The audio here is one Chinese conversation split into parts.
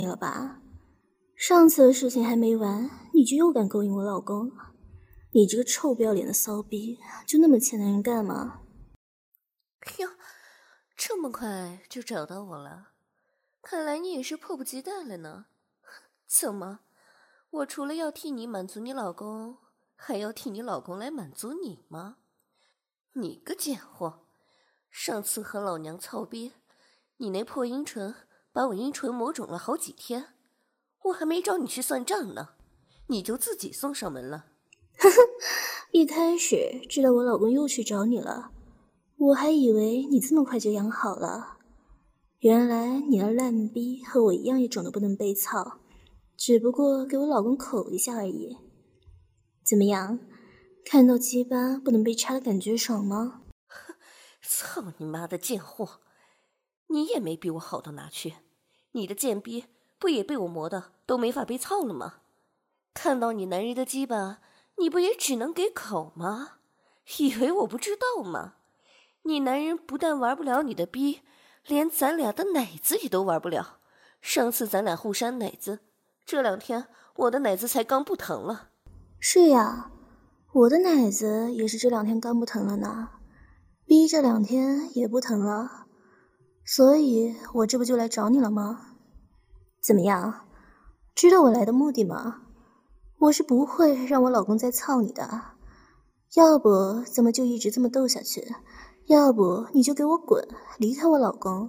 了吧？上次的事情还没完，你就又敢勾引我老公？你这个臭不要脸的骚逼，就那么欠男人干吗？ 哟，这么快就找到我了，看来你也是迫不及待了呢。怎么，我除了要替你满足你老公，还要替你老公来满足你吗？你个贱货，上次和老娘操逼，你那破阴唇把我阴唇磨肿了好几天，我还没找你去算账呢，你就自己送上门了。 一开始知道我老公又去找你了，我还以为你这么快就养好了，原来你的烂逼和我一样也肿得不能被操，只不过给我老公口一下而已。怎么样，看到鸡巴不能被插的感觉爽吗？ 操你妈的贱货，你也没比我好到哪去，你的贱逼不也被我磨的都没法被操了吗？看到你男人的鸡巴，你不也只能给口吗？以为我不知道吗？你男人不但玩不了你的逼，连咱俩的奶子也都玩不了。上次咱俩互扇奶子，这2天我的奶子才刚不疼了。 是呀，我的奶子也是这2天刚不疼了呢，逼这2天也不疼了，所以我这不就来找你了吗？怎么样，知道我来的目的吗？我是不会让我老公再操你的，要不咱们就一直这么斗下去，要不你就给我滚，离开我老公。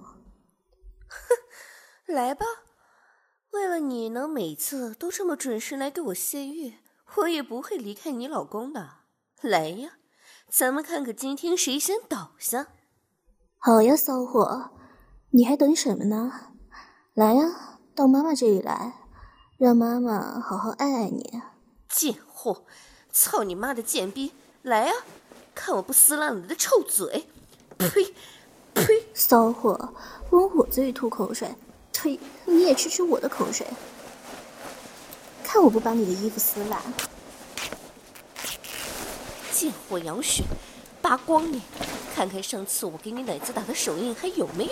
来吧，为了你能每次都这么准时来给我泄欲，我也不会离开你老公的。来呀，咱们看看今天谁先倒下。 好呀，骚货，你还等什么呢？来呀，到妈妈这里来，让妈妈好好爱爱你。 贱货，操你妈的贱逼！来啊，看我不撕烂了你的臭嘴！呸呸！ 骚货，闻我嘴里吐口水，呸！你也吃我的口水，看我不把你的衣服撕烂！ 贱货杨雪，扒光你，看看上次我给你奶子打的手印还有没有？